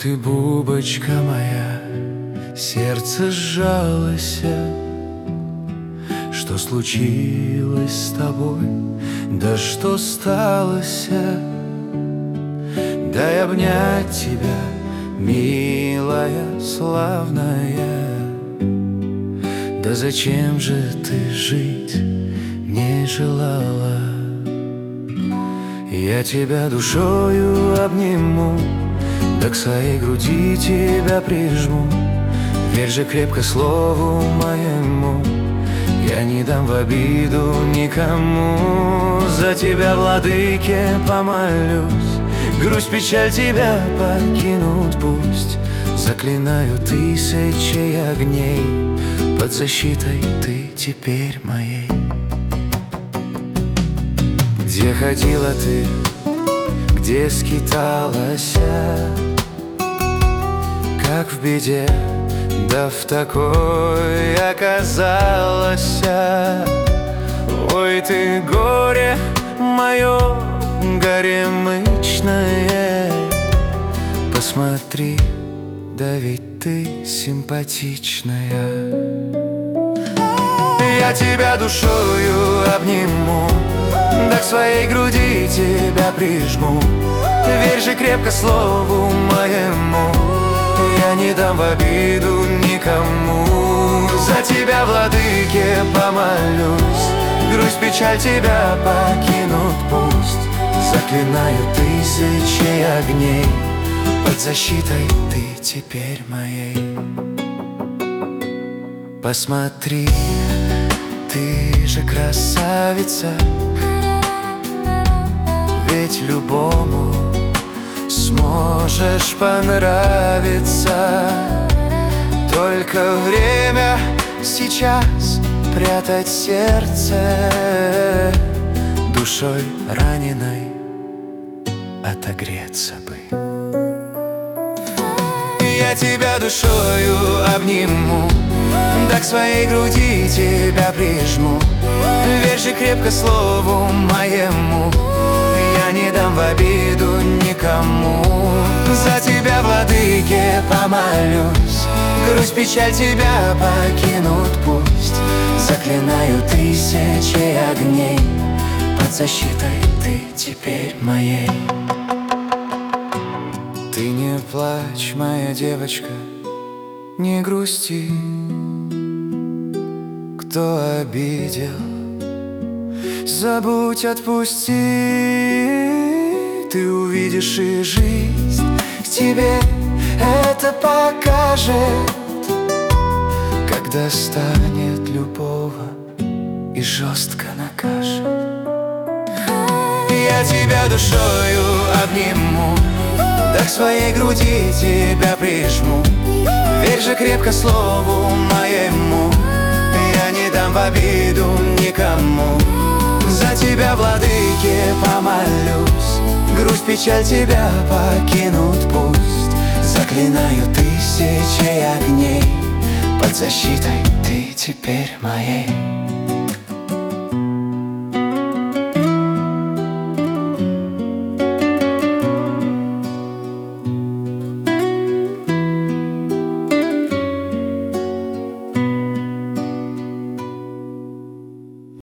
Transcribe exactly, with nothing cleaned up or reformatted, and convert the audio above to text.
ты, бубочка моя, сердце сжалось. Что случилось с тобой? Да что сталося? Дай обнять тебя, милая, славная. Да зачем же ты жить не желала? Я тебя душою обниму, да к своей груди тебя прижму. Верь же крепко слову моему, я не дам в обиду никому. За тебя, владыке, помолюсь, грусть, печаль тебя покинут пусть. Заклинаю тысячей огней, под защитой ты теперь моей. Где ходила ты, где скиталась, как в беде, да в такой оказалась. Ой, ты горе мое горемычное, посмотри, да ведь ты симпатичная. Я тебя душою обниму, да к своей груди тебя прижму. Верь же крепко слову моему, я не дам в обиду никому. За тебя, владыке, помолюсь, грусть, печаль тебя покинут пусть. Заклинаю тысячей огней, под защитой ты теперь моей. Посмотри, ты же красавица, ведь любому сможешь понравиться. Только время сейчас прятать сердце, душой раненой отогреться бы. Я тебя душою обниму, да к своей груди тебя прижму. Верь же крепко слову моему, я не дам в обиду никому. За тебя, владыке, помолюсь, грусть, печаль тебя покинут пусть. Заклинаю тысячей огней, под защитой ты теперь моей. Ты не плачь, моя девочка, не грусти. Кто обидел, забудь, отпусти. Ты увидишь, и жизнь тебе это покажет, когда станет любого и жестко накажет. Я тебя душою обниму, да к своей груди тебя прижму. Верь же крепко слову моему, я не дам в обиду никому. За тебя, владыке, помолюсь, грусть, печаль тебя покинут пусть. Заклинаю тысячей огней, под защитой ты теперь моей.